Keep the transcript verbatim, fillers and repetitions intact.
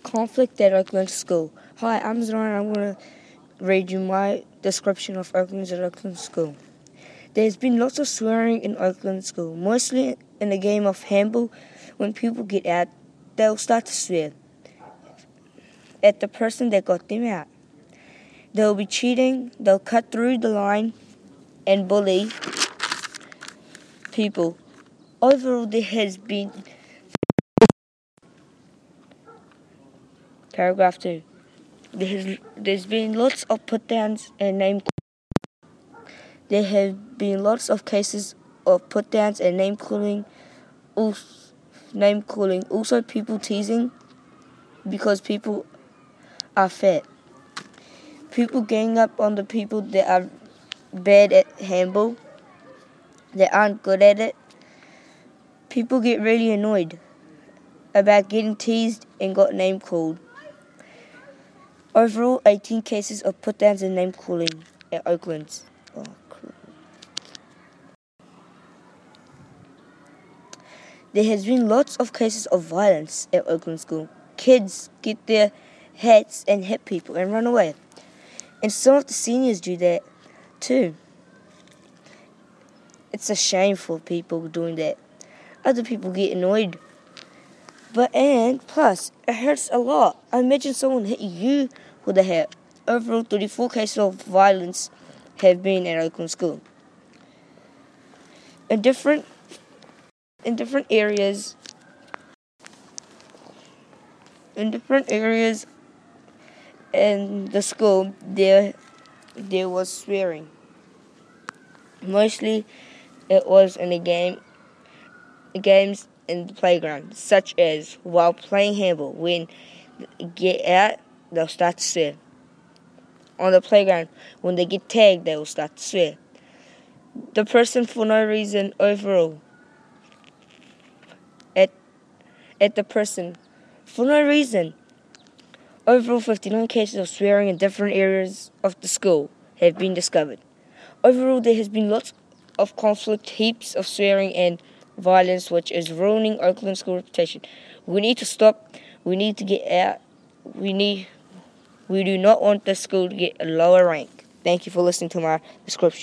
Conflict at Oakland School. Hi, I'm Zoran. I'm going to read you my description of Oakland at Oakland School. There's been lots of swearing in Oakland School, mostly in the game of handball. When people get out, they'll start to swear at the person that got them out. They'll be cheating, they'll cut through the line and bully people. Overall, there has been... Paragraph two. There's, there's been lots of put-downs and name There have been lots of cases of put-downs and name-calling, name-calling. Also, people teasing because people are fat. People gang up on the people that are bad at handball, that aren't good at it. People get really annoyed about getting teased and got name-called. Overall, eighteen cases of put-downs and name-calling at Oakland. Oh, cool. There has been lots of cases of violence at Oakland School. Kids get their hats and hit people and run away. And some of the seniors do that too. It's a shame for people doing that. Other people get annoyed. But and plus, it hurts a lot. I imagine someone hit you with a hat. Overall, thirty-four cases of violence have been at Oakland School. In different in different areas, in different areas in the school, there there was swearing. Mostly, it was in the game, games in the playground, such as while playing handball. When they get out, they'll start to swear. On the playground, when they get tagged, they will start to swear. The person for no reason overall. At at the person for no reason. Overall, fifty-nine cases of swearing in different areas of the school have been discovered. Overall, there has been lots of conflict, heaps of swearing and violence, which is ruining Oakland School reputation. We need to stop. We need to get out. We need. We do not want the school to get a lower rank. Thank you for listening to my description.